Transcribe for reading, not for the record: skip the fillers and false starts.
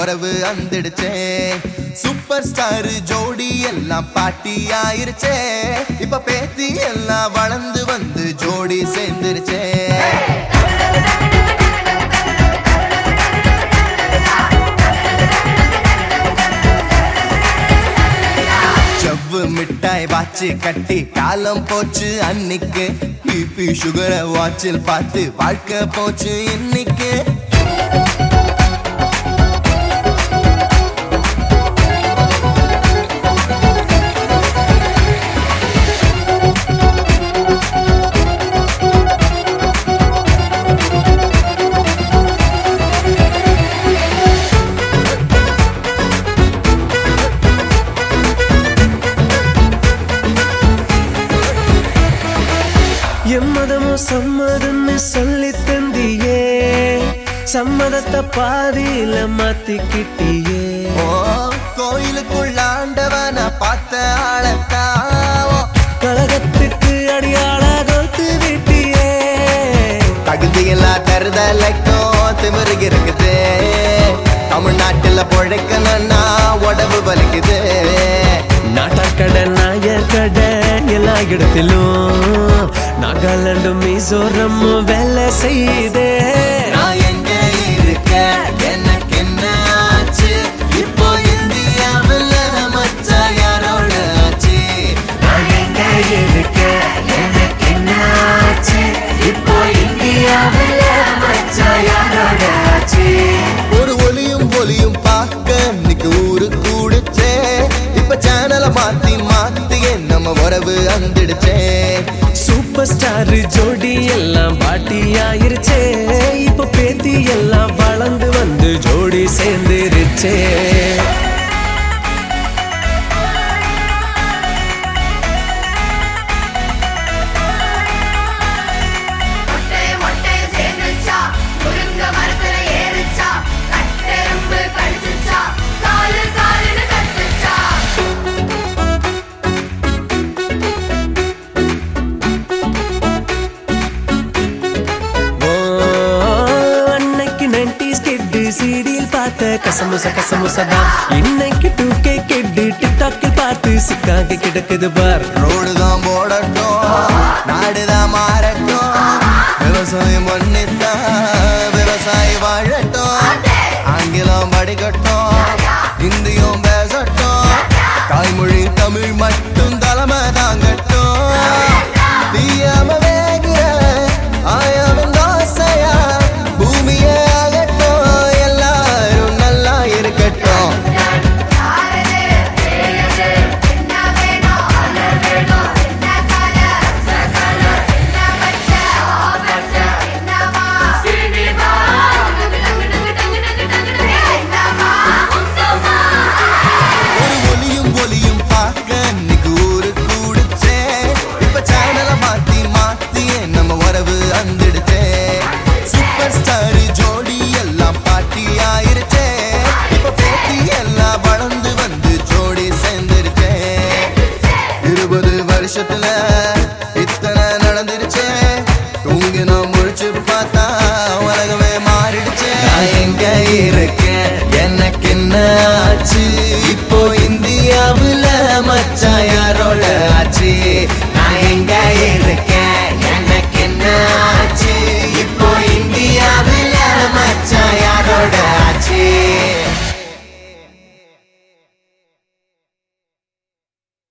உறவு வந்துடுச்சே. Super star ஜோடி எல்லாம் பாட்டி ஆயிருச்சே. இப்ப பேத்தி எல்லாம் வளர்ந்து வந்து ஜோடி சேர்ந்துருச்சே. ஜவ்வு மிட்டாய் வாட்சி கட்டி காலம் போச்சு அன்னைக்கு. பிபி சுகரை வாட்சில் பார்த்து வாழ்க்கை போச்சு இன்னைக்கு. எம்மதமும் சம்மதம்னு சொல்லி தந்தியே, சம்மதத்தை பாதியில மாத்திக்கிட்டியே. கோயிலுக்குள்ளாண்டவன பார்த்த ஆளத்தாவோ கழகத்துக்கு அடியாள கோத்து விட்டியே. தகுதியெல்லாம் தருதலைக்கும் திமிரு இருக்குது. தமிழ்நாட்டுல பொழைக்கணும்னா உடம்பு வலிக்குது. நாட்டாக்கடை நாயர்கடை எல்லா இடத்திலும் நாகாலாந்து மிசோரமும் வேலை செய்தே. நான் எங்க இருக்க எனக்கு என்ன ஆச்சு? இப்போ இந்தியாவில் மச்சா யாரோட ஆச்சு? நான் எங்க இருக்க எனக்கு என்ன ஆச்சு? இப்போ இந்தியாவில் மச்சா யாரோட ஆச்சு? ஒரு ஒலியும் ஒலியும் பார்க்க இன்னைக்கு ஊரு கூடுச்சே. இப்ப சேனலை மாத்தி மாத்தியே நம்ம உறவு வந்துடுச்சே. சூப்பர் ஸ்டார் ஜோடி எல்லாம் பாட்டி ஆயிருச்சே. இப்போ பேத்தி எல்லாம் வளர்ந்து வந்து ஜோடி சேர்ந்துருச்சே. சீடியில் பார்த்த கசமுச கசமுசதான் இன்னைக்கு 2K கெட்டு டிக்டாக்கில் பார்த்து சிக்காங்க கிடக்குது பார். ரோடுதான் போடட்டும், நாடுதான் மாறட்டும், விவசாயம் பண்ணித்தான் விவசாயி வாழட்டும். ஆங்கிலம் படிக்கட்டும், இந்தியும் பேசட்டும், தாய்மொழி தமிழ் மட்டும் தலைமை தாங்கட்டும். தீயாம வேகிற ஆயாவின் தோசையா பூமியே வருஷத்துல இத்தனை நடந்துருச்சே. தூங்கி நான் முழிச்சு பார்த்தா உலகமே மாறிடுச்சே. நான் எங்க இருக்கேன் எனக்கு என்ன ஆச்சு? இப்போ இந்தியாவில்